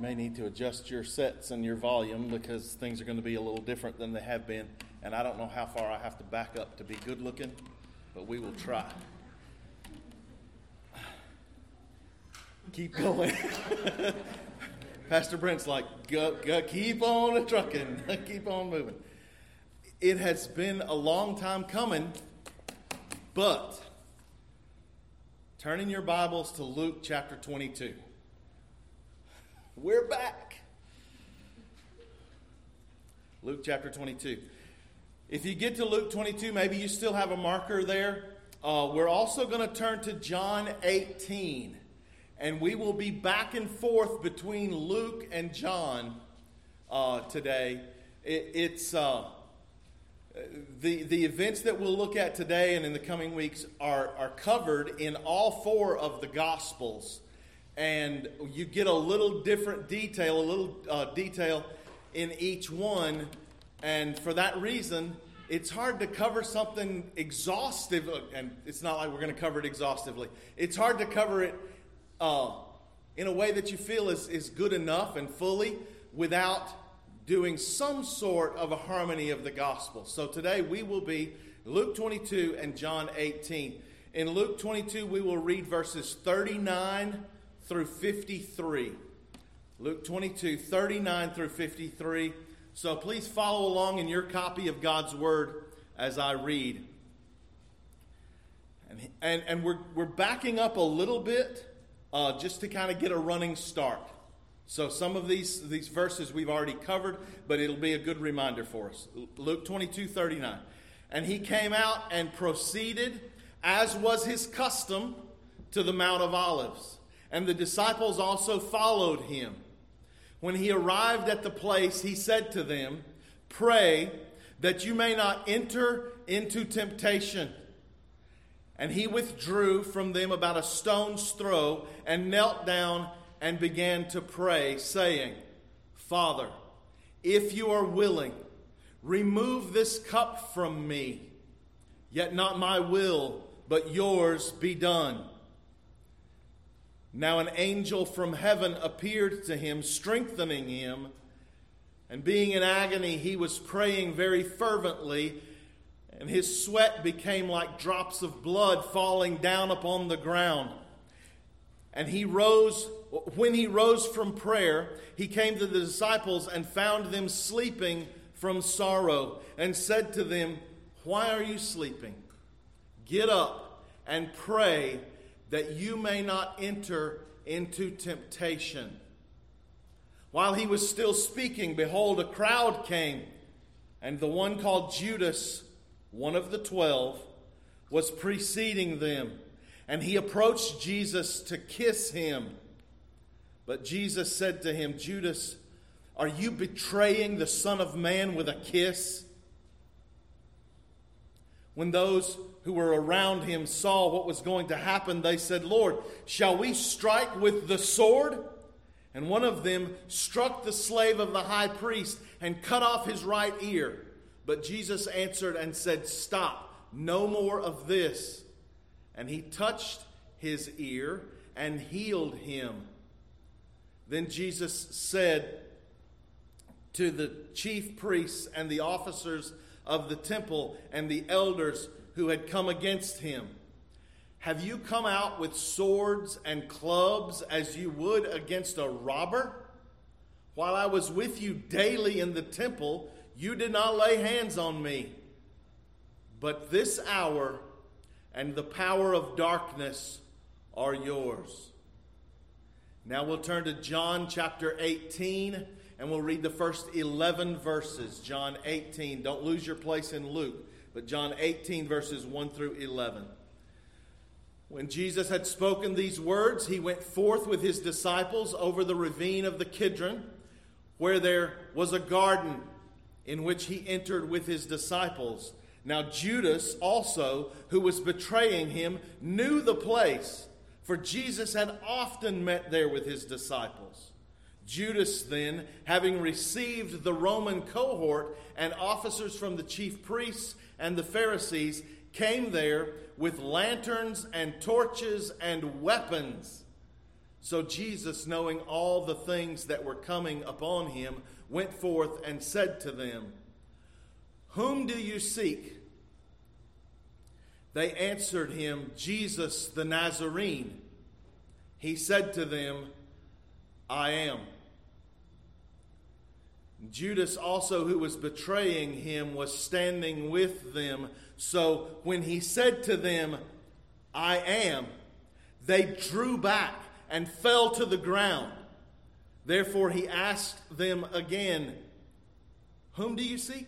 may need to adjust your sets and your volume because things are going to be a little different than they have been. And I don't know how far I have to back up to be good looking, but we will try. Keep going. Pastor Brent's like, go, keep on trucking, keep on moving. It has been a long time coming, but turn in your Bibles to Luke chapter 22. We're back. Luke chapter 22. If you get to Luke 22, maybe you still have a marker there. We're also going to turn to John 18. And we will be back and forth between Luke and John today. It's the events that we'll look at today and in the coming weeks are covered in all four of the Gospels. And you get a little different detail, detail in each one. And for that reason, it's hard to cover something exhaustive. And it's not like we're going to cover it exhaustively. It's hard to cover it in a way that you feel is good enough and fully without doing some sort of a harmony of the gospel. So today we will be Luke 22 and John 18. In Luke 22, we will read verses 39 through 53. Luke 22, 39 through 53. So please follow along in your copy of God's Word as I read. And we're backing up a little bit just to kind of get a running start. So some of these verses we've already covered, but it'll be a good reminder for us. Luke 22, 39. And he came out and proceeded, as was his custom, to the Mount of Olives. And the disciples also followed him. When he arrived at the place, he said to them, "Pray that you may not enter into temptation." And he withdrew from them about a stone's throw and knelt down and began to pray, saying, "Father, if you are willing, remove this cup from me. Yet not my will, but yours be done." Now an angel from heaven appeared to him, strengthening him. And being in agony, he was praying very fervently, and his sweat became like drops of blood falling down upon the ground. And when he rose from prayer, he came to the disciples and found them sleeping from sorrow, and said to them, "Why are you sleeping? Get up and pray that you may not enter into temptation." While he was still speaking, behold, a crowd came, and the one called Judas, one of the 12, was preceding them. And he approached Jesus to kiss him. But Jesus said to him, "Judas, are you betraying the Son of Man with a kiss?" When those who were around him saw what was going to happen, they said, "Lord, shall we strike with the sword?" And one of them struck the slave of the high priest and cut off his right ear. But Jesus answered and said, "Stop, no more of this." And he touched his ear and healed him. Then Jesus said to the chief priests and the officers of the temple and the elders who had come against him, "Have you come out with swords and clubs as you would against a robber? While I was with you daily in the temple, you did not lay hands on me. But this hour and the power of darkness are yours." Now we'll turn to John chapter 18, and we'll read the first 11 verses. John 18. Don't lose your place in Luke, but John 18, verses 1 through 11. When Jesus had spoken these words, he went forth with his disciples over the ravine of the Kidron, where there was a garden in which he entered with his disciples. Now Judas also, who was betraying him, knew the place, for Jesus had often met there with his disciples. Judas then, having received the Roman cohort and officers from the chief priests and the Pharisees, came there with lanterns and torches and weapons. So Jesus, knowing all the things that were coming upon him, went forth and said to them, "Whom do you seek?" They answered him, "Jesus the Nazarene." He said to them, "I am." Judas also, who was betraying him, was standing with them. So when he said to them, "I am," they drew back and fell to the ground. Therefore he asked them again, "Whom do you seek?"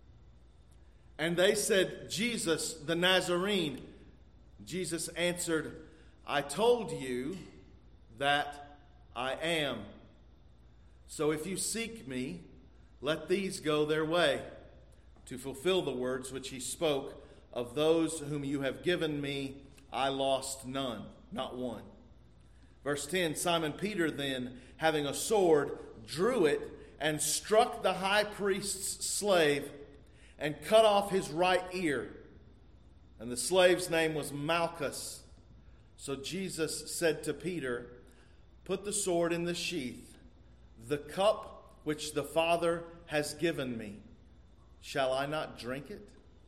And they said, "Jesus the Nazarene." Jesus answered, "I told you that I am. So if you seek me, let these go their way, to fulfill the words which he spoke, of those whom you have given me, I lost none, not one." Verse 10, Simon Peter then, having a sword, drew it and struck the high priest's slave and cut off his right ear. And the slave's name was Malchus. So Jesus said to Peter, "Put the sword in the sheath. The cup which the Father has given me, shall I not drink it?"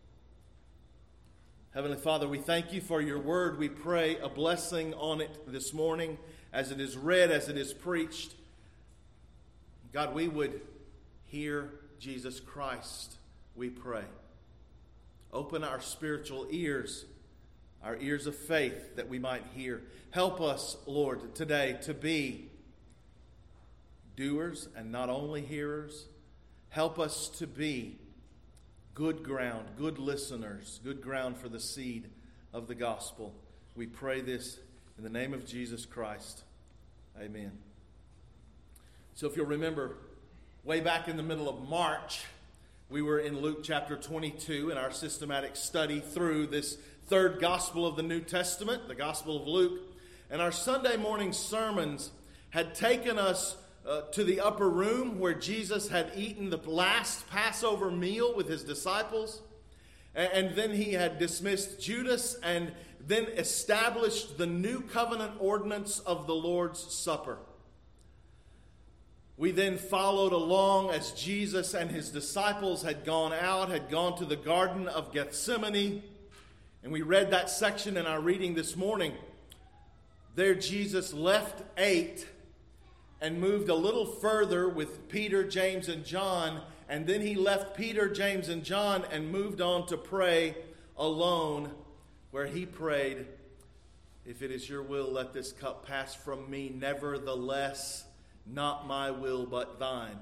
Heavenly Father, we thank you for your word. We pray a blessing on it this morning as it is read, as it is preached. God, we would hear Jesus Christ, we pray. Open our spiritual ears, our ears of faith, that we might hear. Help us, Lord, today to be doers and not only hearers. Help us to be good ground, good listeners, good ground for the seed of the gospel. We pray this in the name of Jesus Christ. Amen. So if you'll remember, way back in the middle of March, we were in Luke chapter 22 in our systematic study through this third gospel of the New Testament, the Gospel of Luke. And our Sunday morning sermons had taken us to the upper room where Jesus had eaten the last Passover meal with his disciples. And then he had dismissed Judas and then established the new covenant ordinance of the Lord's Supper. We then followed along as Jesus and his disciples had gone out, had gone to the Garden of Gethsemane. And we read that section in our reading this morning. There Jesus left 8 and moved a little further with Peter, James, and John. And then he left Peter, James, and John and moved on to pray alone, where he prayed, "If it is your will, let this cup pass from me. Nevertheless, not my will, but thine."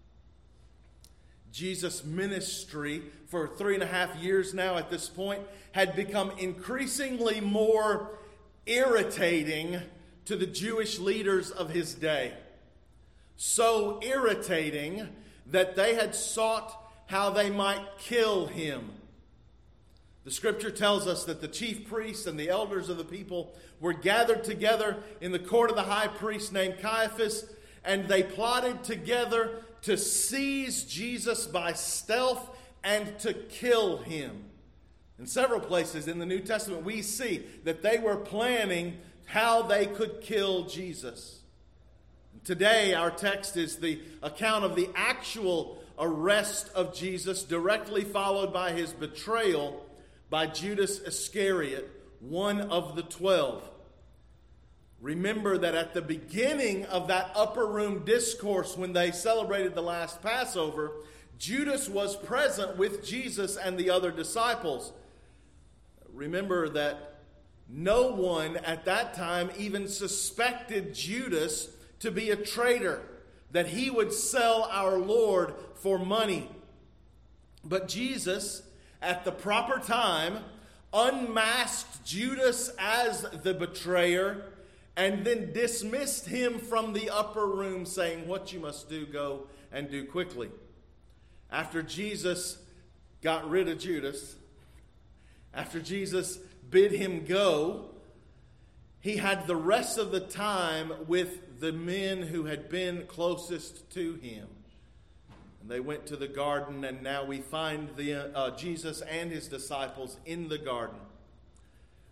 Jesus' ministry for 3.5 years now at this point had become increasingly more irritating to the Jewish leaders of his day. So irritating that they had sought how they might kill him. The scripture tells us that the chief priests and the elders of the people were gathered together in the court of the high priest named Caiaphas, and they plotted together to seize Jesus by stealth and to kill him. In several places in the New Testament, we see that they were planning how they could kill Jesus. Today, our text is the account of the actual arrest of Jesus, directly followed by his betrayal by Judas Iscariot, one of the 12. Remember that at the beginning of that upper room discourse when they celebrated the last Passover, Judas was present with Jesus and the other disciples. Remember that no one at that time even suspected Judas to be a traitor, that he would sell our Lord for money. But Jesus, at the proper time, unmasked Judas as the betrayer and then dismissed him from the upper room, saying, "What you must do, go and do quickly." After Jesus got rid of Judas, after Jesus bid him go, he had the rest of the time with the men who had been closest to him. And they went to the garden, and now we find Jesus and his disciples in the garden.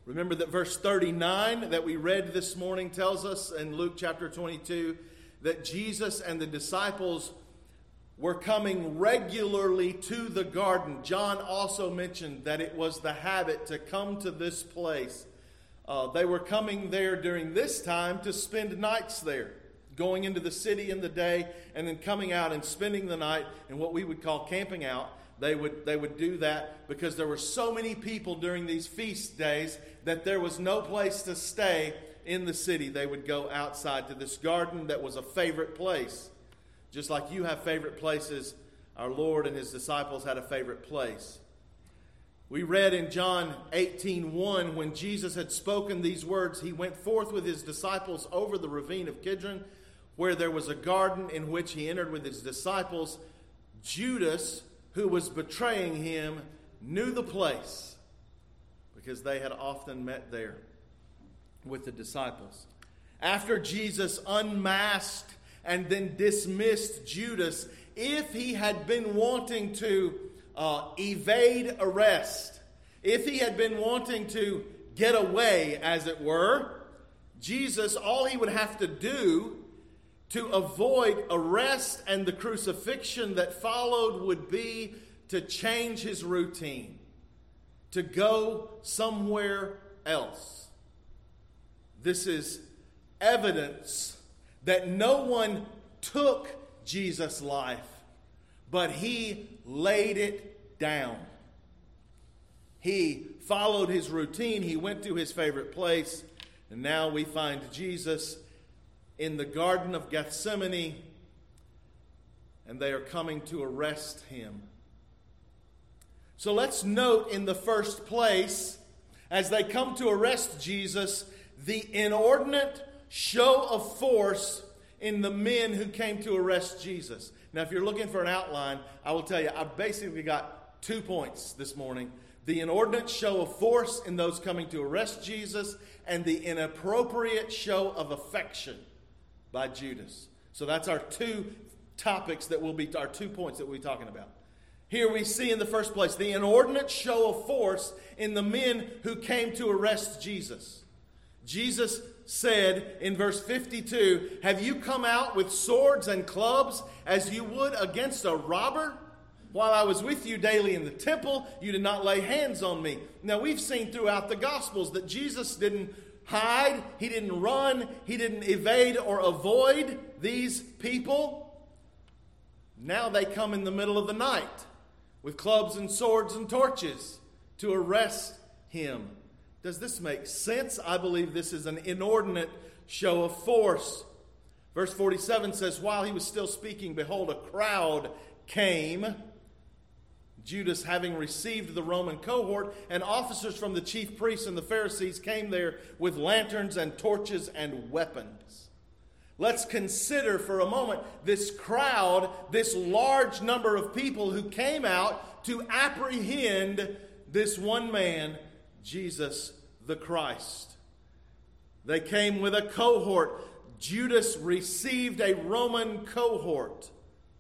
Remember that verse 39 that we read this morning tells us in Luke chapter 22 that Jesus and the disciples were coming regularly to the garden. John also mentioned that it was the habit to come to this place. They were coming there during this time to spend nights there, going into the city in the day and then coming out and spending the night in what we would call camping out. They would do that because there were so many people during these feast days that there was no place to stay in the city. They would go outside to this garden that was a favorite place. Just like you have favorite places, our Lord and his disciples had a favorite place. We read in John 18:1, when Jesus had spoken these words, he went forth with his disciples over the ravine of Kidron, where there was a garden in which he entered with his disciples. Judas, who was betraying him, knew the place because they had often met there with the disciples. After Jesus unmasked and then dismissed Judas, if he had been wanting to evade arrest, if he had been wanting to get away, as it were, Jesus, all he would have to do to avoid arrest and the crucifixion that followed would be to change his routine, to go somewhere else. This is evidence that no one took Jesus' life, but he laid it down. He followed his routine. He went to his favorite place. And now we find Jesus in the Garden of Gethsemane, and they are coming to arrest him. So let's note in the first place, as they come to arrest Jesus, the inordinate show of force in the men who came to arrest Jesus. Now, if you're looking for an outline, I will tell you, I've basically got 2 points this morning. The inordinate show of force in those coming to arrest Jesus, and the inappropriate show of affection by Judas. So that's our 2 topics that will be our 2 points that we'll be talking about. Here we see in the first place the inordinate show of force in the men who came to arrest Jesus. Jesus said in verse 52, "Have you come out with swords and clubs as you would against a robber? While I was with you daily in the temple, you did not lay hands on me." Now we've seen throughout the Gospels that Jesus didn't hide, he didn't run, he didn't evade or avoid these people. Now they come in the middle of the night with clubs and swords and torches to arrest him. Does this make sense? I believe this is an inordinate show of force. Verse 47 says, "While he was still speaking, behold, a crowd came." Judas, having received the Roman cohort, and officers from the chief priests and the Pharisees came there with lanterns and torches and weapons. Let's consider for a moment this crowd, this large number of people who came out to apprehend this one man, Jesus the Christ. They came with a cohort. Judas received a Roman cohort.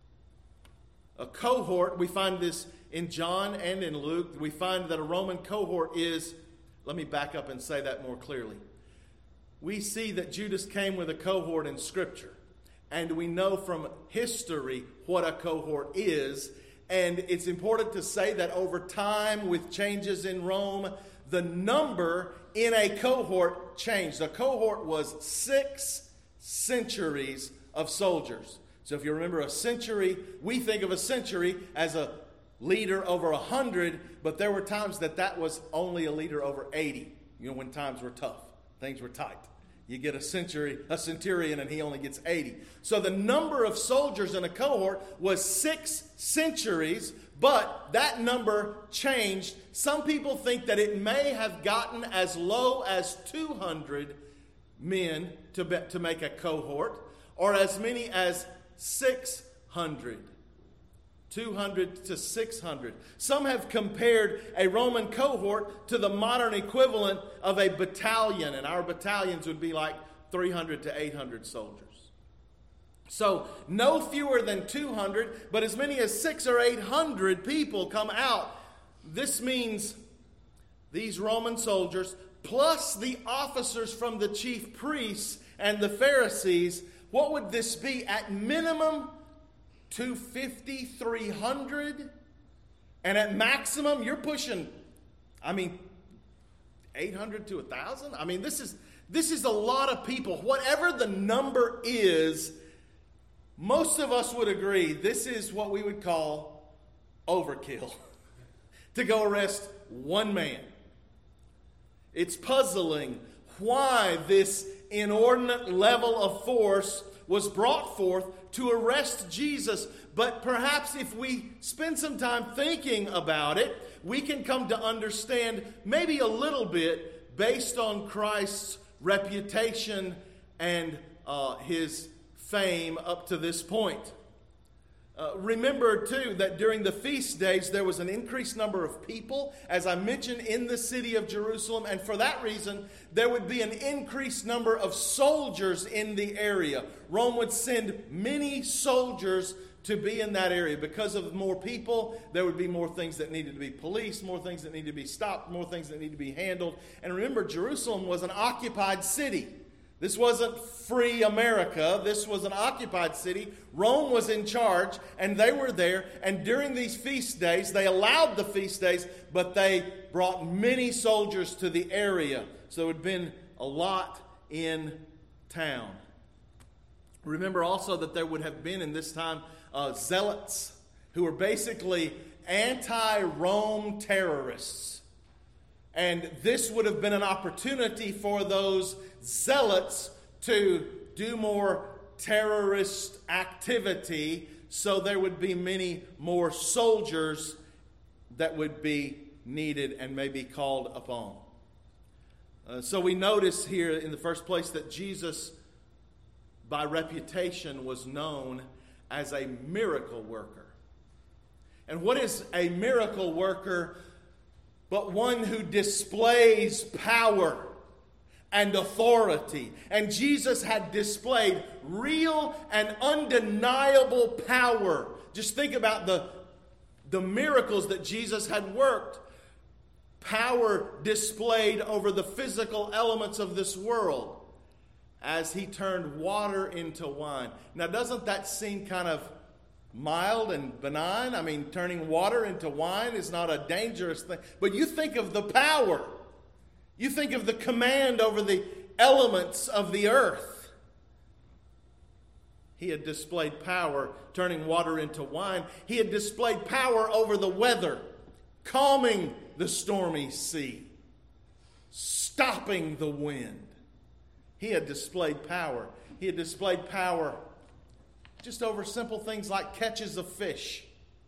A cohort, we find this in John and in Luke. We find that a Roman cohort is, let me back up and say that more clearly. We see that Judas came with a cohort in Scripture. And we know from history what a cohort is. And it's important to say that over time, with changes in Rome, the number in a cohort changed. A cohort was 6 centuries of soldiers. So if you remember a century, we think of a century as a leader over 100, but there were times that was only a leader over 80. You know, when times were tough, things were tight. You get a centurion, and he only gets 80. So the number of soldiers in a cohort was 6 centuries, but that number changed. Some people think that it may have gotten as low as 200 men to make a cohort, or as many as 600. 200 to 600. Some have compared a Roman cohort to the modern equivalent of a battalion, and our battalions would be like 300 to 800 soldiers. So no fewer than 200, but as many as 600 or 800 people come out. This means these Roman soldiers plus the officers from the chief priests and the Pharisees, what would this be? At minimum, 250, 300. And at maximum, you're pushing, 800 to 1,000. This is a lot of people. Whatever the number is, most of us would agree this is what we would call overkill. To go arrest one man. It's puzzling why this inordinate level of force was brought forth to arrest Jesus. But perhaps if we spend some time thinking about it, we can come to understand maybe a little bit based on Christ's reputation and his fame up to this point. Remember, too, that during the feast days, there was an increased number of people, as I mentioned, in the city of Jerusalem. And for that reason, there would be an increased number of soldiers in the area. Rome would send many soldiers to be in that area. Because of more people, there would be more things that needed to be policed, more things that needed to be stopped, more things that needed to be handled. And remember, Jerusalem was an occupied city. This wasn't free America. This was an occupied city. Rome was in charge, and they were there. And during these feast days, they allowed the feast days, but they brought many soldiers to the area. So it had been a lot in town. Remember also that there would have been in this time zealots who were basically anti-Rome terrorists. And this would have been an opportunity for those zealots to do more terrorist activity, so there would be many more soldiers that would be needed and may be called upon. So we notice here in the first place that Jesus, by reputation, was known as a miracle worker. And what is a miracle worker but one who displays power and authority? And Jesus had displayed real and undeniable power. Just think about the miracles that Jesus had worked. Power displayed over the physical elements of this world as he turned water into wine. Now, doesn't that seem kind of mild and benign? Turning water into wine is not a dangerous thing. But you think of the power. You think of the command over the elements of the earth. He had displayed power, turning water into wine. He had displayed power over the weather, calming the stormy sea, stopping the wind. He had displayed power. He had displayed power just over simple things like catches of fish.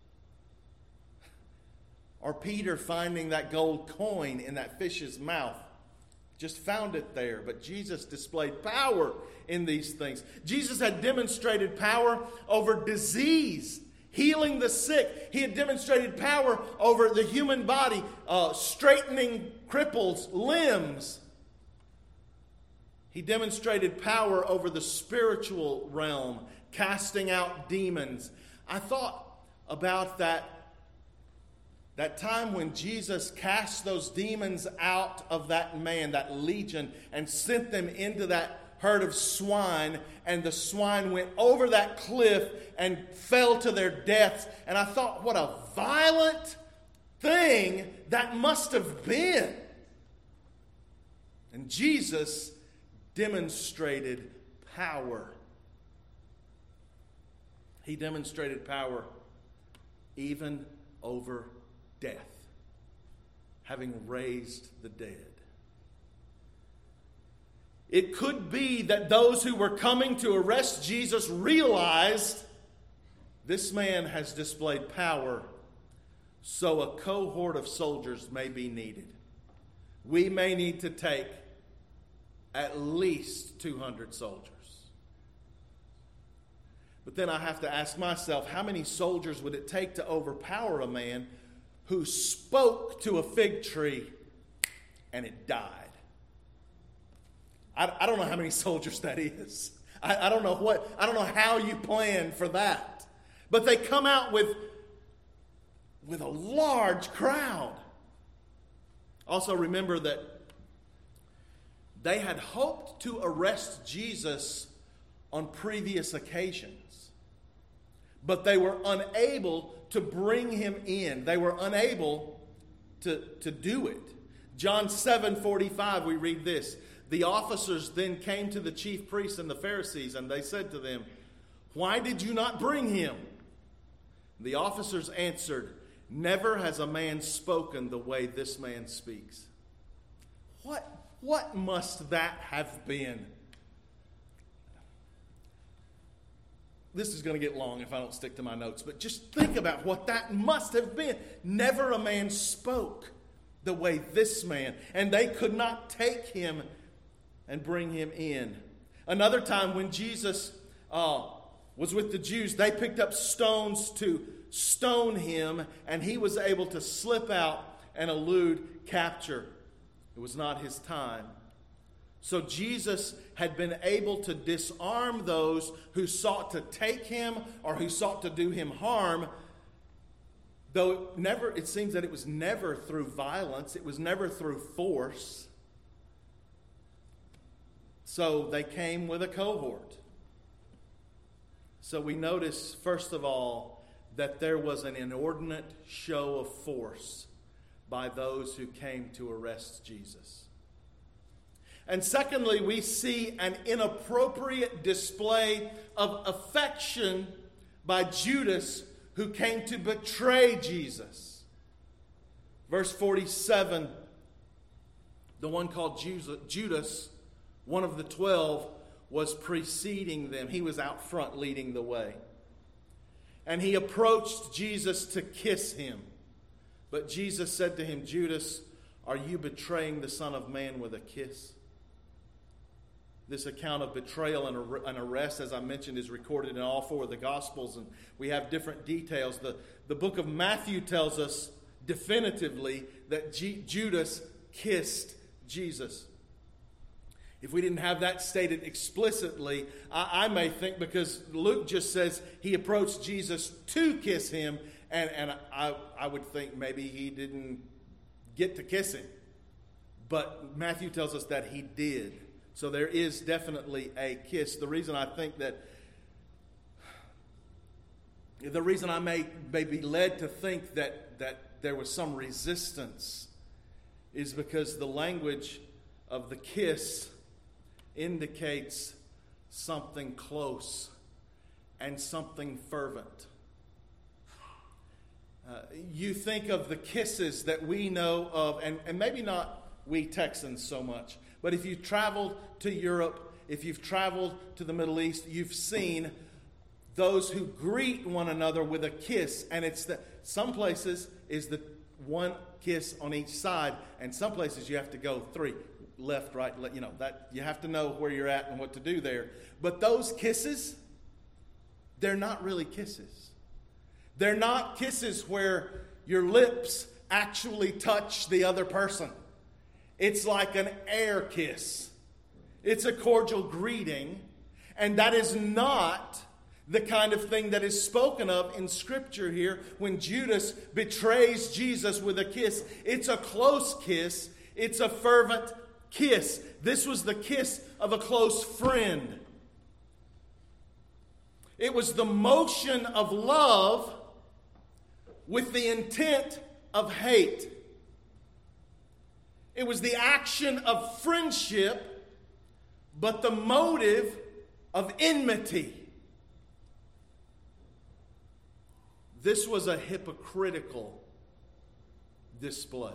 Or Peter finding that gold coin in that fish's mouth. Just found it there. But Jesus displayed power in these things. Jesus had demonstrated power over disease, healing the sick. He had demonstrated power over the human body, straightening cripples' limbs. He demonstrated power over the spiritual realm, casting out demons. I thought about that time when Jesus cast those demons out of that man, that legion, and sent them into that herd of swine, and the swine went over that cliff and fell to their deaths. And I thought, what a violent thing that must have been. And Jesus demonstrated power. He demonstrated power even over death, having raised the dead. It could be that those who were coming to arrest Jesus realized this man has displayed power, so a cohort of soldiers may be needed. We may need to take at least 200 soldiers. But then I have to ask myself, how many soldiers would it take to overpower a man who spoke to a fig tree and it died? I don't know how many soldiers that is. I don't know how you plan for that. But they come out with a large crowd. Also remember that They had hoped to arrest Jesus on previous occasions, but they were unable to bring him in. They were unable to do it. John 7:45, we read this. The officers then came to the chief priests and the Pharisees, and they said to them, "Why did you not bring him?" The officers answered, "Never has a man spoken the way this man speaks." What must that have been? This is going to get long if I don't stick to my notes, but just think about what that must have been. Never a man spoke the way this man, and they could not take him and bring him in. Another time when Jesus was with the Jews, they picked up stones to stone him, and he was able to slip out and elude capture. It was not his time. So Jesus had been able to disarm those who sought to take him or who sought to do him harm, though it seems that it was never through violence, it was never through force. So they came with a cohort. So we notice, first of all, that there was an inordinate show of force by those who came to arrest Jesus. And secondly, we see an inappropriate display of affection by Judas, who came to betray Jesus. Verse 47, the one called Judas, one of the 12, was preceding them. He was out front leading the way. And he approached Jesus to kiss him. But Jesus said to him, "Judas, are you betraying the Son of Man with a kiss?" This account of betrayal and arrest, as I mentioned, is recorded in all four of the Gospels, and we have different details. The book of Matthew tells us definitively that Judas kissed Jesus. If we didn't have that stated explicitly, I may think, because Luke just says he approached Jesus to kiss him, and I would think maybe he didn't get to kiss him. But Matthew tells us that he did. So there is definitely a kiss. The reason I may be led to think that there was some resistance is because the language of the kiss indicates something close and something fervent. You think of the kisses that we know of, and maybe not we Texans so much, but if you've traveled to Europe, if you've traveled to the Middle East, you've seen those who greet one another with a kiss. And some places is the one kiss on each side, and some places you have to go three, left, right, that you have to know where you're at and what to do there. But those kisses, they're not really kisses. They're not kisses where your lips actually touch the other person. It's like an air kiss. It's a cordial greeting. And that is not the kind of thing that is spoken of in Scripture here when Judas betrays Jesus with a kiss. It's a close kiss. It's a fervent kiss. This was the kiss of a close friend. It was the motion of love with the intent of hate. It was the action of friendship, but the motive of enmity. This was a hypocritical display.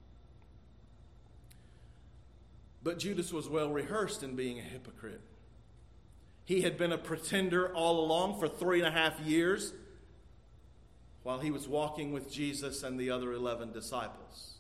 But Judas was well rehearsed in being a hypocrite. He had been a pretender all along for 3.5 years while he was walking with Jesus and the other 11 disciples.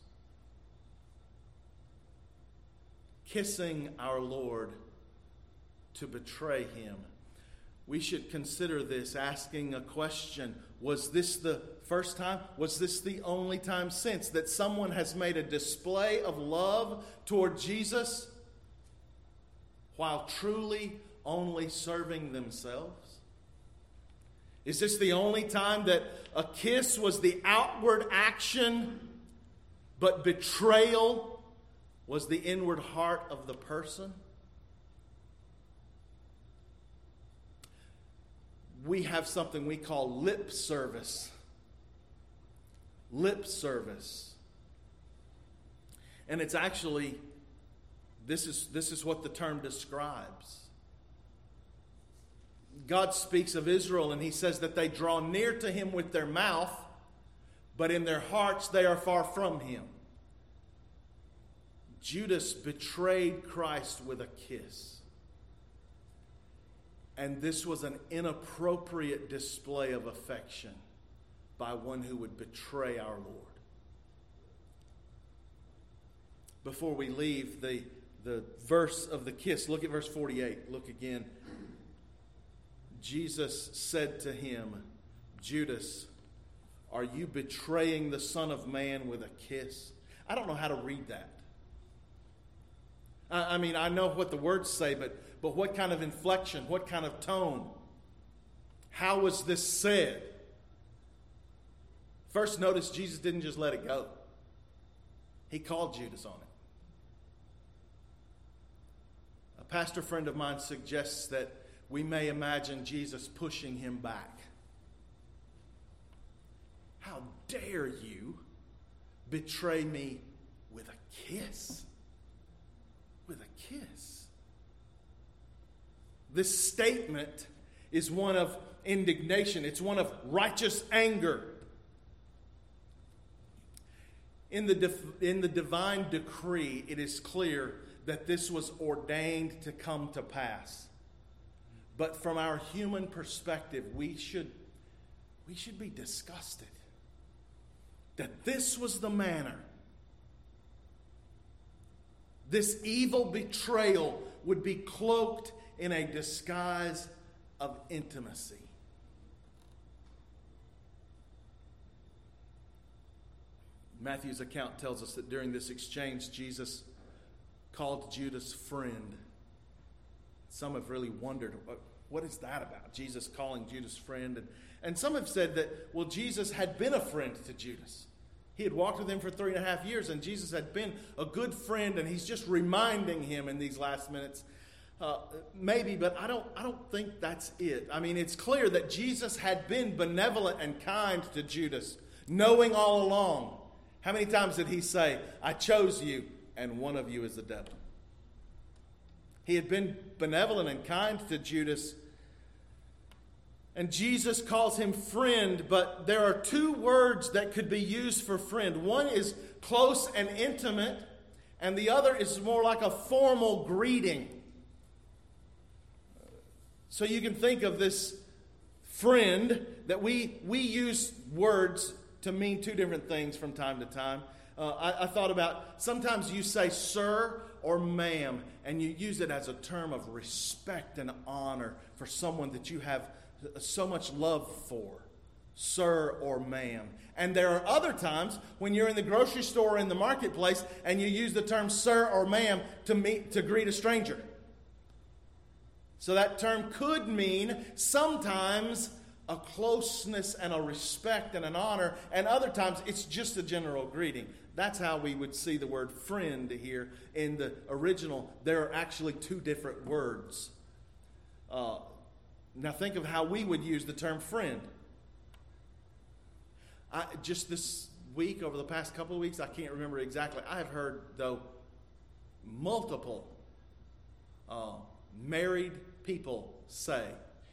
Kissing our Lord to betray him. We should consider this, asking a question. Was this the first time? Was this the only time since that someone has made a display of love toward Jesus while truly only serving themselves? Is this the only time that a kiss was the outward action, but betrayal was the inward heart of the person. We have something we call lip service. Lip service. And it's actually, this is what the term describes. God speaks of Israel and he says that they draw near to him with their mouth, but in their hearts they are far from him. Judas betrayed Christ with a kiss. And this was an inappropriate display of affection by one who would betray our Lord. Before we leave the verse of the kiss, look at verse 48. Look again. Jesus said to him, Judas, are you betraying the Son of Man with a kiss? I don't know how to read that. I mean, I know what the words say, but what kind of inflection, what kind of tone? How was this said? First, notice Jesus didn't just let it go. He called Judas on it. A pastor friend of mine suggests that we may imagine Jesus pushing him back. How dare you betray me with a kiss? With a kiss. This statement is one of indignation. It's one of righteous anger. In the divine decree, it is clear that this was ordained to come to pass. But from our human perspective, we should be disgusted that this was the manner. This evil betrayal would be cloaked in a disguise of intimacy. Matthew's account tells us that during this exchange, Jesus called Judas friend. Some have really wondered, what is that about? Jesus calling Judas friend. And some have said that, well, Jesus had been a friend to Judas. He had walked with him for 3.5 years, and Jesus had been a good friend, and he's just reminding him in these last minutes. Maybe, but I don't think that's it. I mean, it's clear that Jesus had been benevolent and kind to Judas, knowing all along. How many times did he say, I chose you, and one of you is the devil? He had been benevolent and kind to Judas. And Jesus calls him friend, but there are two words that could be used for friend. One is close and intimate, and the other is more like a formal greeting. So you can think of this friend that we use words to mean two different things from time to time. I thought about, sometimes you say sir or ma'am, and you use it as a term of respect and honor for someone that you have so much love for, sir or ma'am. And there are other times when you're in the grocery store or in the marketplace and you use the term sir or ma'am to greet a stranger. So that term could mean sometimes a closeness and a respect and an honor, and other times it's just a general greeting. That's how we would see the word friend here. In the original, there are actually two different words. Now think of how we would use the term friend. Just this week, over the past couple of weeks, I can't remember exactly. I have heard, though, multiple married people say,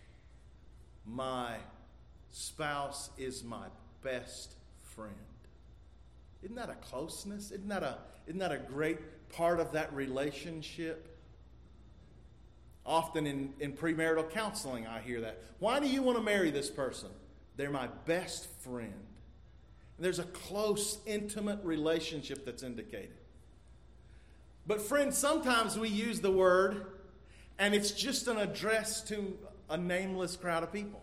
my spouse is my best friend. Isn't that a closeness? Isn't that a great part of that relationship? Often in premarital counseling, I hear that. Why do you want to marry this person? They're my best friend. And there's a close, intimate relationship that's indicated. But friends, sometimes we use the word, and it's just an address to a nameless crowd of people.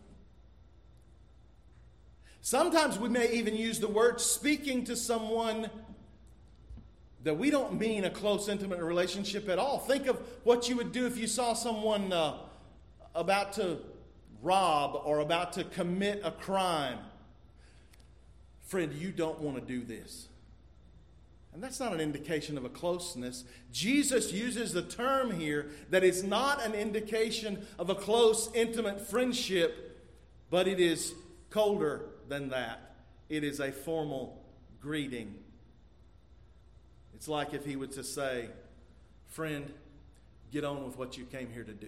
Sometimes we may even use the word speaking to someone that we don't mean a close, intimate relationship at all. Think of what you would do if you saw someone about to rob or about to commit a crime. Friend, you don't want to do this. And that's not an indication of a closeness. Jesus uses the term here that is not an indication of a close, intimate friendship, but it is colder than that. It is a formal greeting. It's like if he were to say, friend, get on with what you came here to do.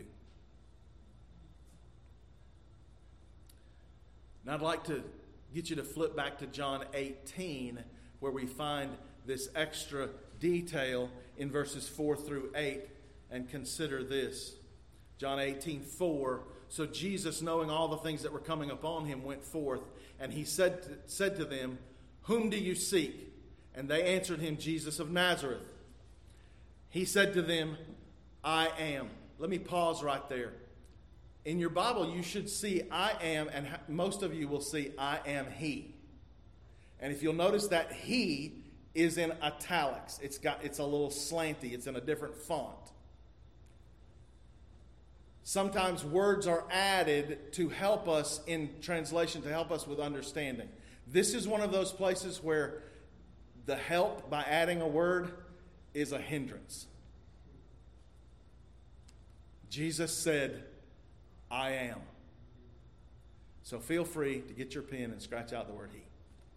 Now I'd like to get you to flip back to John 18, where we find this extra detail in verses 4 through 8, and consider this. John 18:4. So Jesus, knowing all the things that were coming upon him, went forth, and he said to them, whom do you seek? And they answered him, Jesus of Nazareth. He said to them, I am. Let me pause right there. In your Bible, you should see I am, and most of you will see I am he. And if you'll notice that he is in italics. It's a little slanty. It's in a different font. Sometimes words are added to help us in translation, to help us with understanding. This is one of those places where the help by adding a word is a hindrance. Jesus said, I am. So feel free to get your pen and scratch out the word he.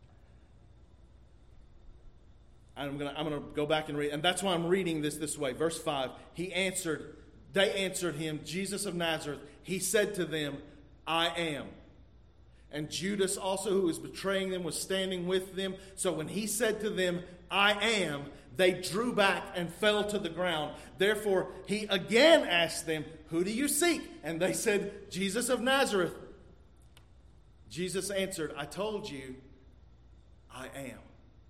I'm going to go back and read, and that's why I'm reading this way. Verse 5, they answered him, Jesus of Nazareth. He said to them, I am. And Judas also, who was betraying them, was standing with them. So when he said to them, I am, they drew back and fell to the ground. Therefore, he again asked them, who do you seek? And they said, Jesus of Nazareth. Jesus answered, I told you, I am.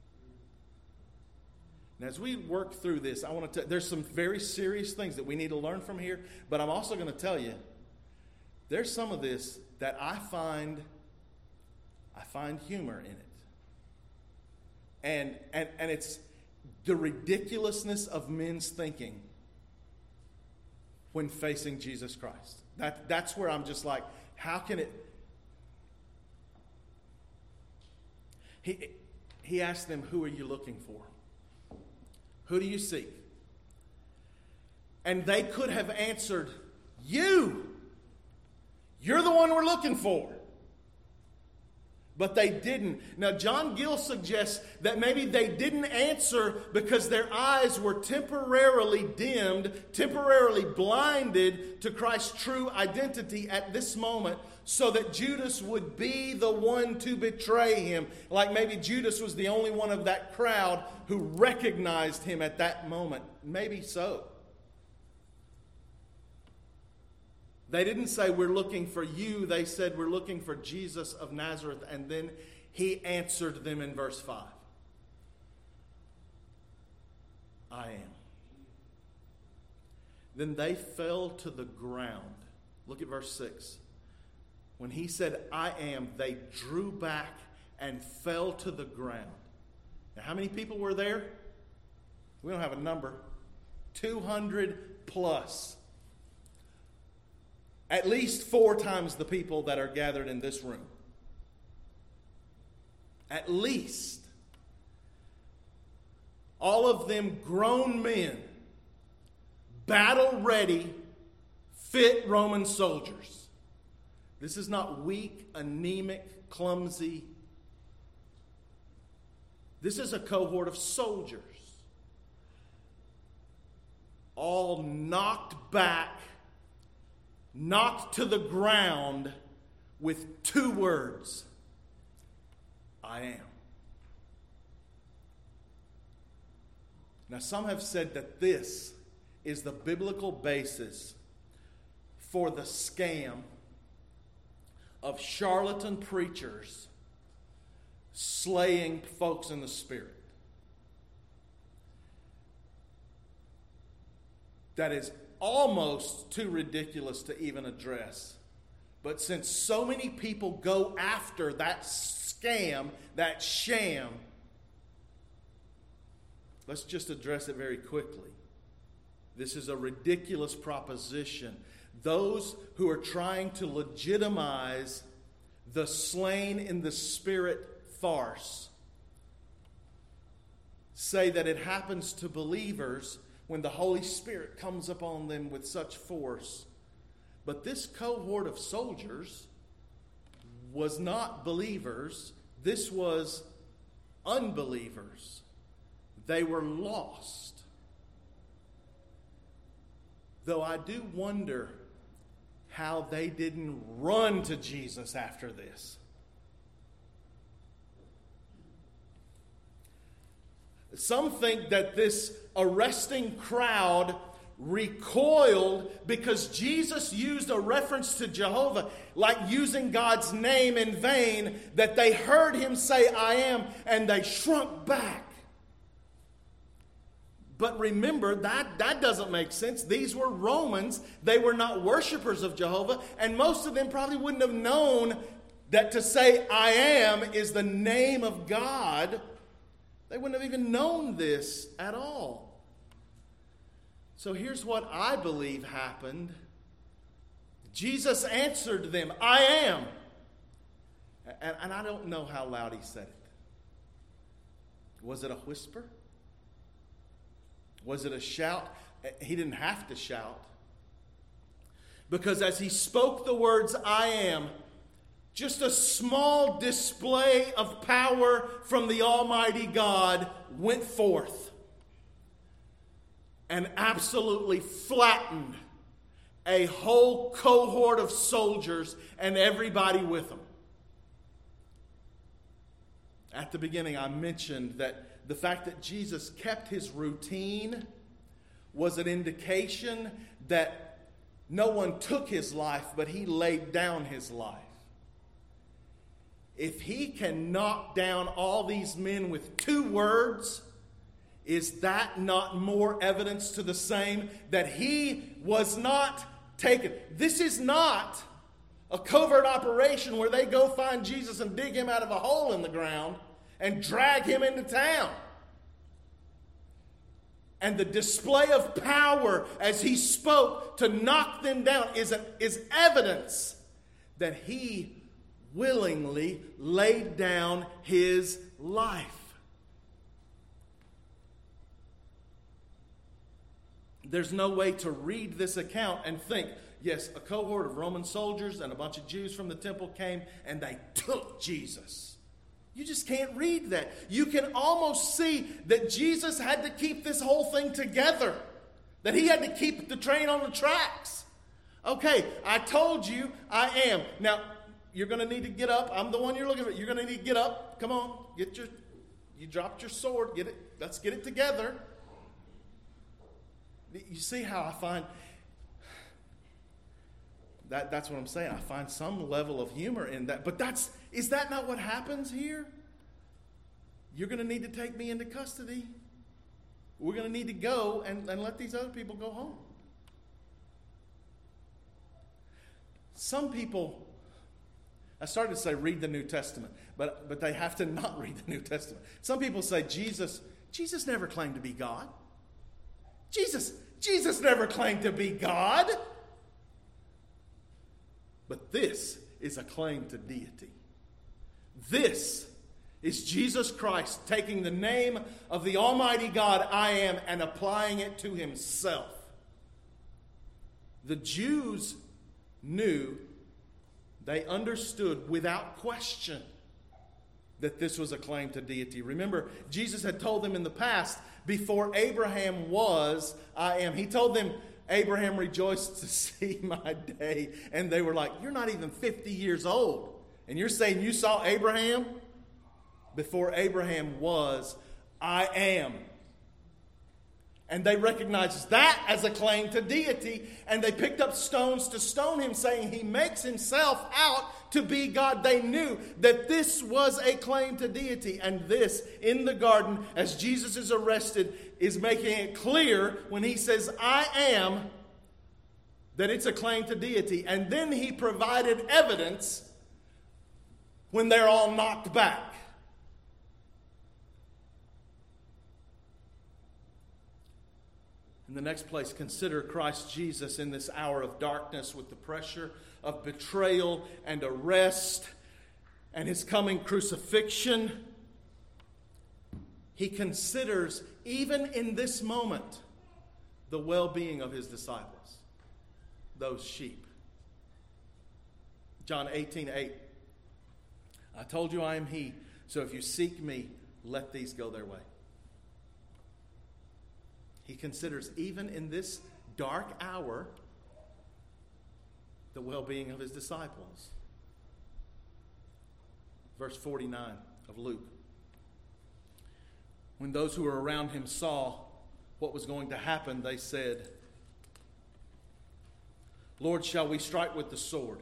Now, as we work through this, there's some very serious things that we need to learn from here, but I'm also going to tell you, there's some of this that I find humor in it. And it's the ridiculousness of men's thinking when facing Jesus Christ. That's where I'm just like, how can it... He asked them, who are you looking for? Who do you seek? And they could have answered, you. You're the one we're looking for. But they didn't. Now, John Gill suggests that maybe they didn't answer because their eyes were temporarily dimmed, temporarily blinded to Christ's true identity at this moment, so that Judas would be the one to betray him. Like maybe Judas was the only one of that crowd who recognized him at that moment. Maybe so. They didn't say, we're looking for you. They said, we're looking for Jesus of Nazareth. And then he answered them in verse 5. I am. Then they fell to the ground. Look at verse 6. When he said, I am, they drew back and fell to the ground. Now, how many people were there? We don't have a number. 200 plus. At least 4 times the people that are gathered in this room. At least. All of them grown men, battle ready, fit Roman soldiers. This is not weak, anemic, clumsy. This is a cohort of soldiers. All knocked back, knocked to the ground with 2 words. I am. Now, some have said that this is the biblical basis for the scam of charlatan preachers slaying folks in the spirit. That is almost too ridiculous to even address. But since so many people go after that scam, that sham, let's just address it very quickly. This is a ridiculous proposition. Those who are trying to legitimize the slain in the spirit farce say that it happens to believers when the Holy Spirit comes upon them with such force. But this cohort of soldiers was not believers. This was unbelievers. They were lost. Though I do wonder how they didn't run to Jesus after this. Some think that this arresting crowd recoiled because Jesus used a reference to Jehovah, like using God's name in vain, that they heard him say, "I am," and they shrunk back. But remember, that doesn't make sense. These were Romans. They were not worshipers of Jehovah, and most of them probably wouldn't have known that to say "I am" is the name of God. They wouldn't have even known this at all. So here's what I believe happened. Jesus answered them, "I am." And I don't know how loud he said it. Was it a whisper? Was it a shout? He didn't have to shout. Because as he spoke the words, "I am," just a small display of power from the Almighty God went forth and absolutely flattened a whole cohort of soldiers and everybody with them. At the beginning, I mentioned that the fact that Jesus kept his routine was an indication that no one took his life, but he laid down his life. If he can knock down all these men with 2 words, is that not more evidence to the same that he was not taken? This is not a covert operation where they go find Jesus and dig him out of a hole in the ground and drag him into town. And the display of power as he spoke to knock them down is evidence that he willingly laid down his life. There's no way to read this account and think, yes, a cohort of Roman soldiers and a bunch of Jews from the temple came and they took Jesus. You just can't read that. You can almost see that Jesus had to keep this whole thing together. That he had to keep the train on the tracks. Okay, I told you I am. Now, you're going to need to get up. I'm the one you're looking for. You're going to need to get up. Come on. You dropped your sword. Get it. Let's get it together. You see how I find that's what I'm saying. I find some level of humor in that. But is that not what happens here? You're going to need to take me into custody. We're going to need to go and let these other people go home. Some people, I started to say read the New Testament, but they have to not read the New Testament. Some people say Jesus never claimed to be God. Jesus never claimed to be God. But this is a claim to deity. This is Jesus Christ taking the name of the Almighty God, I am, and applying it to himself. The Jews knew, they understood without question that this was a claim to deity. Remember, Jesus had told them in the past, before Abraham was, I am. He told them, Abraham rejoiced to see my day. And they were like, you're not even 50 years old. And you're saying you saw Abraham? Before Abraham was, I am. And they recognized that as a claim to deity. And they picked up stones to stone him, saying he makes himself out to be God. They knew that this was a claim to deity. And this, in the garden, as Jesus is arrested, is making it clear when he says, I am, that it's a claim to deity. And then he provided evidence when they're all knocked back. In the next place, consider Christ Jesus in this hour of darkness with the pressure of betrayal and arrest and his coming crucifixion. He considers, even in this moment, the well-being of his disciples, those sheep. John 18:8. I told you I am he, so if you seek me, let these go their way. He considers, even in this dark hour, the well-being of his disciples. Verse 49 of Luke. When those who were around him saw what was going to happen, they said, Lord, shall we strike with the sword?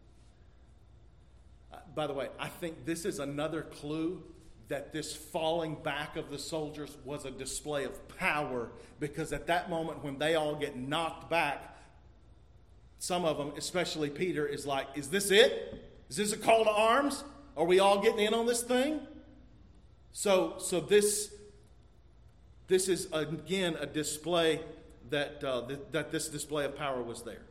By the way, I think this is another clue that this falling back of the soldiers was a display of power, because at that moment when they all get knocked back, some of them, especially Peter, is like, is this it? Is this a call to arms? Are we all getting in on this thing? So this is, again, a display that this display of power was there.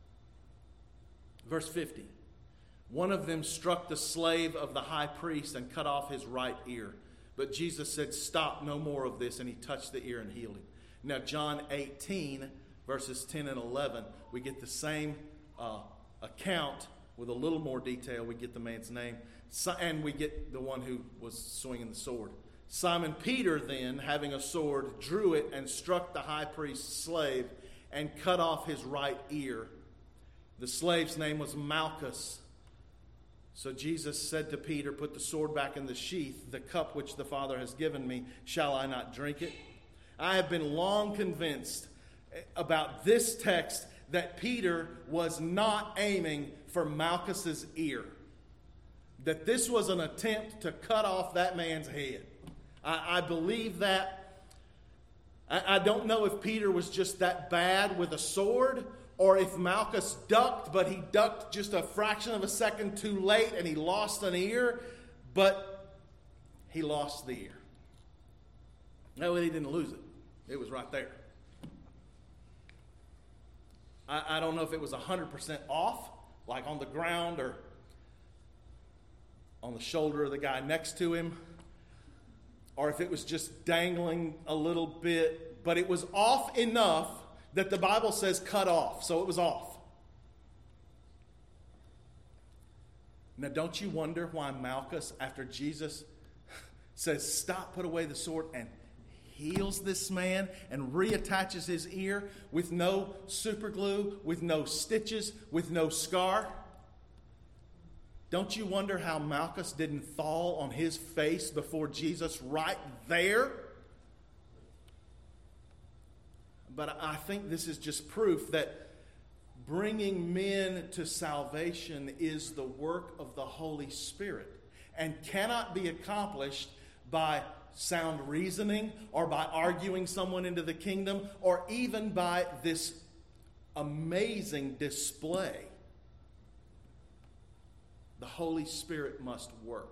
Verse 50. One of them struck the slave of the high priest and cut off his right ear. But Jesus said, stop, no more of this. And he touched the ear and healed him. Now, John 18, verses 10 and 11, we get the same account with a little more detail. We get the man's name, and we get the one who was swinging the sword. Simon Peter then, having a sword, drew it and struck the high priest's slave and cut off his right ear. The slave's name was Malchus. So Jesus said to Peter, put the sword back in the sheath. The cup which the Father has given me, shall I not drink it? I have been long convinced about this text that Peter was not aiming for Malchus's ear. That this was an attempt to cut off that man's head. I believe that. I don't know if Peter was just that bad with a sword, or if Malchus ducked, but he ducked just a fraction of a second too late and he lost an ear, but he lost the ear. No, he didn't lose it. It was right there. I don't know if it was 100% off, like on the ground or on the shoulder of the guy next to him, or if it was just dangling a little bit, but it was off enough that the Bible says cut off, so it was off. Now, don't you wonder why Malchus, after Jesus says, stop, put away the sword, and heals this man and reattaches his ear with no super glue, with no stitches, with no scar? Don't you wonder how Malchus didn't fall on his face before Jesus right there? But I think this is just proof that bringing men to salvation is the work of the Holy Spirit and cannot be accomplished by sound reasoning or by arguing someone into the kingdom or even by this amazing display. The Holy Spirit must work.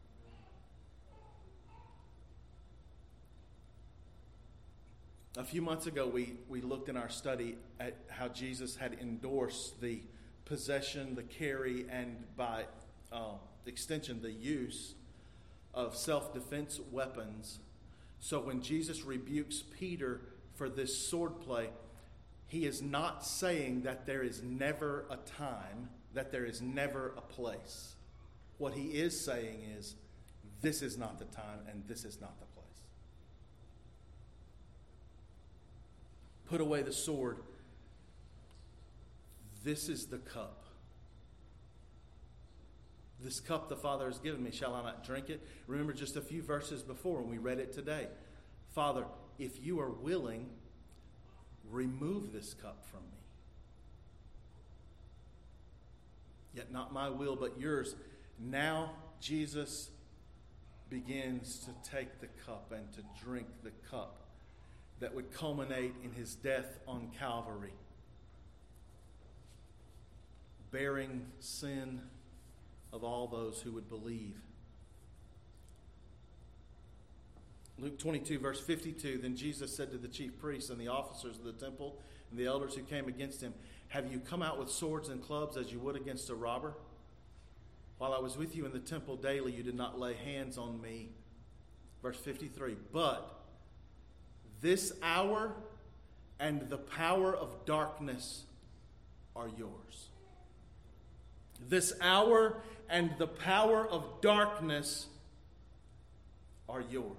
A few months ago, we looked in our study at how Jesus had endorsed the possession, the carry, and by extension, the use of self-defense weapons. So when Jesus rebukes Peter for this sword play, he is not saying that there is never a time, that there is never a place. What he is saying is, this is not the time and this is not the place. Put away the sword. This is the cup. This cup the Father has given me, shall I not drink it? Remember just a few verses before when we read it today. Father, if you are willing, remove this cup from me. Yet not my will, but yours. Now Jesus begins to take the cup and to drink the cup that would culminate in his death on Calvary, bearing sin of all those who would believe. Luke 22, verse 52, then Jesus said to the chief priests and the officers of the temple and the elders who came against him, have you come out with swords and clubs as you would against a robber? While I was with you in the temple daily, you did not lay hands on me. Verse 53, but this hour and the power of darkness are yours. This hour and the power of darkness are yours.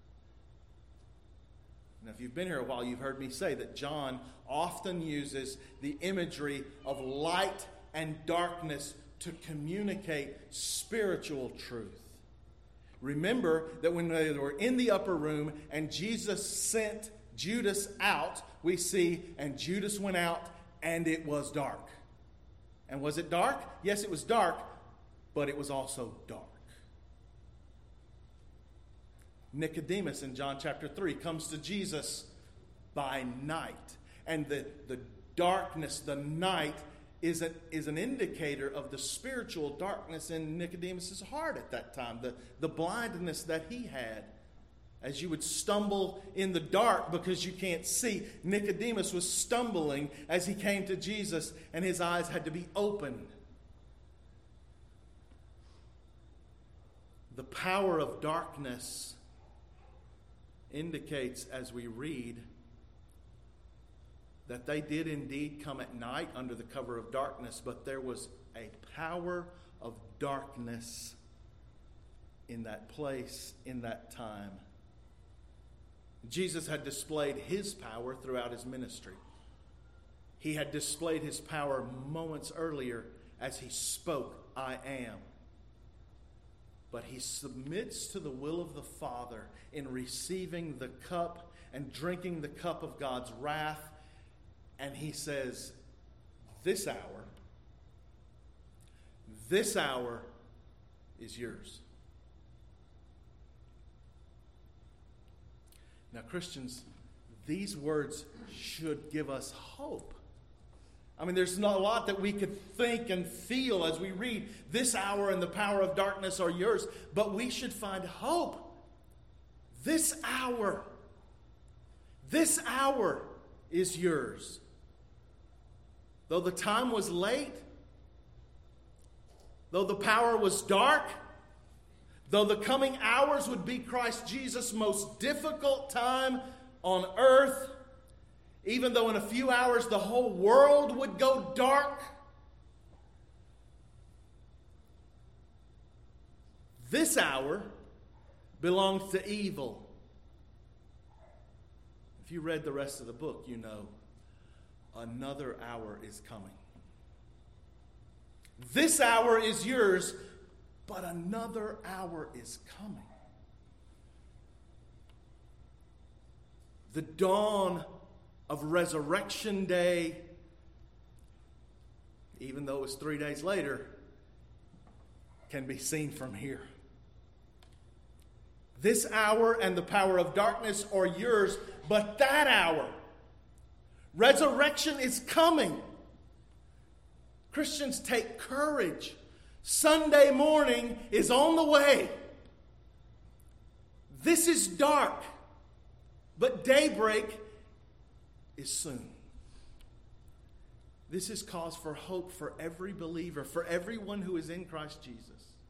Now, if you've been here a while, you've heard me say that John often uses the imagery of light and darkness to communicate spiritual truth. Remember that when they were in the upper room and Jesus sent Judas out, we see, and Judas went out and it was dark. And was it dark? Yes, it was dark, but it was also dark. Nicodemus in John chapter 3 comes to Jesus by night. And the darkness, the night, is an indicator of the spiritual darkness in Nicodemus' heart at that time. The blindness that he had. As you would stumble in the dark because you can't see. Nicodemus was stumbling as he came to Jesus, and his eyes had to be opened. The power of darkness indicates, as we read, that they did indeed come at night under the cover of darkness, but there was a power of darkness in that place, in that time. Jesus had displayed his power throughout his ministry. He had displayed his power moments earlier as he spoke, I am. But he submits to the will of the Father in receiving the cup and drinking the cup of God's wrath. And he says, this hour is yours. Now, Christians, these words should give us hope. I mean, there's not a lot that we could think and feel as we read, this hour and the power of darkness are yours, but we should find hope. This hour is yours. Though the time was late, though the power was dark, though the coming hours would be Christ Jesus' most difficult time on earth, even though in a few hours the whole world would go dark, this hour belongs to evil. If you read the rest of the book, you know another hour is coming. This hour is yours, but another hour is coming. The dawn of Resurrection Day, even though it was 3 days later, can be seen from here. This hour and the power of darkness are yours, but that hour, resurrection is coming. Christians, take courage. Sunday morning is on the way. This is dark, but daybreak is soon. This is cause for hope for every believer, for everyone who is in Christ Jesus.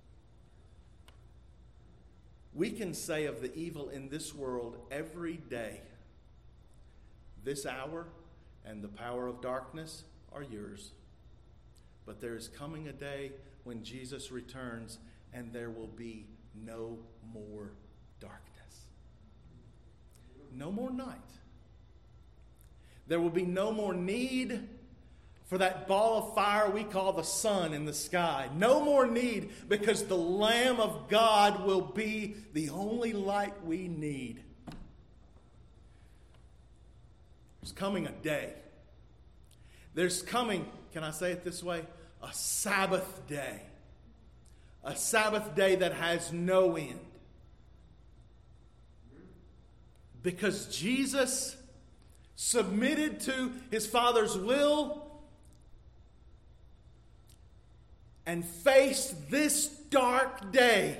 We can say of the evil in this world every day, this hour and the power of darkness are yours. But there is coming a day when Jesus returns and there will be no more darkness. No more night. There will be no more need for that ball of fire we call the sun in the sky. No more need, because the Lamb of God will be the only light we need. There's coming a day. There's coming, can I say it this way? A Sabbath day. A Sabbath day that has no end. Because Jesus submitted to his Father's will and faced this dark day.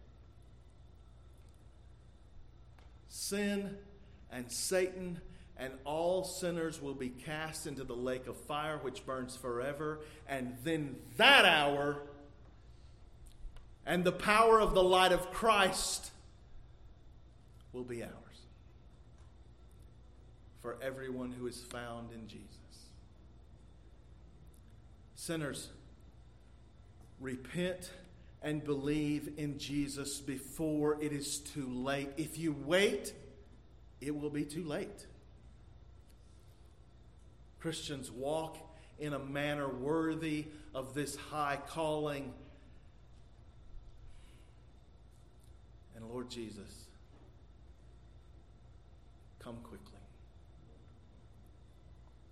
Sin and Satan and all sinners will be cast into the lake of fire which burns forever. And then that hour and the power of the light of Christ will be ours. For everyone who is found in Jesus. Sinners, repent and believe in Jesus before it is too late. If you wait, it will be too late. Christians, walk in a manner worthy of this high calling. And Lord Jesus, come quickly.